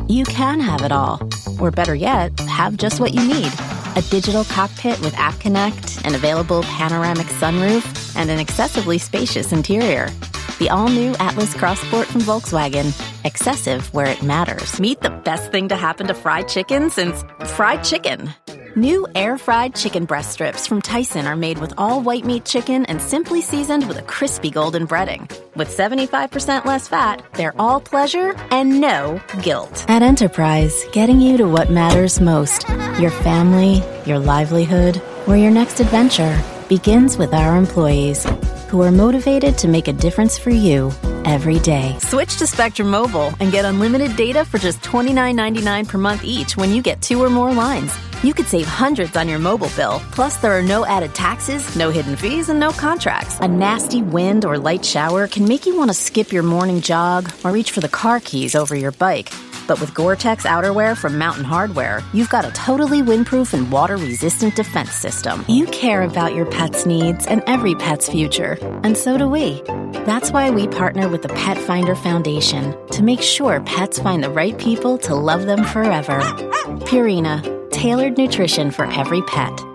you can have it all. Or better yet, have just what you need. A digital cockpit with App Connect, an available panoramic sunroof, and an excessively spacious interior. The all-new Atlas Cross Sport from Volkswagen. Excessive where it matters. Meet the best thing to happen to fried chicken since fried chicken. New air-fried chicken breast strips from Tyson are made with all white meat chicken and simply seasoned with a crispy golden breading. With 75% less fat, they're all pleasure and no guilt. At Enterprise, getting you to what matters most, your family, your livelihood, or your next adventure, begins with our employees, who are motivated to make a difference for you every day. Switch to Spectrum Mobile and get unlimited data for just $29.99 per month each when you get 2 or more lines. You could save hundreds on your mobile bill. Plus, there are no added taxes, no hidden fees, and no contracts. A nasty wind or light shower can make you want to skip your morning jog or reach for the car keys over your bike. But with Gore-Tex outerwear from Mountain Hardwear, you've got a totally windproof and water-resistant defense system. You care about your pet's needs and every pet's future, and so do we. That's why we partner with the Pet Finder Foundation to make sure pets find the right people to love them forever. Purina, tailored nutrition for every pet.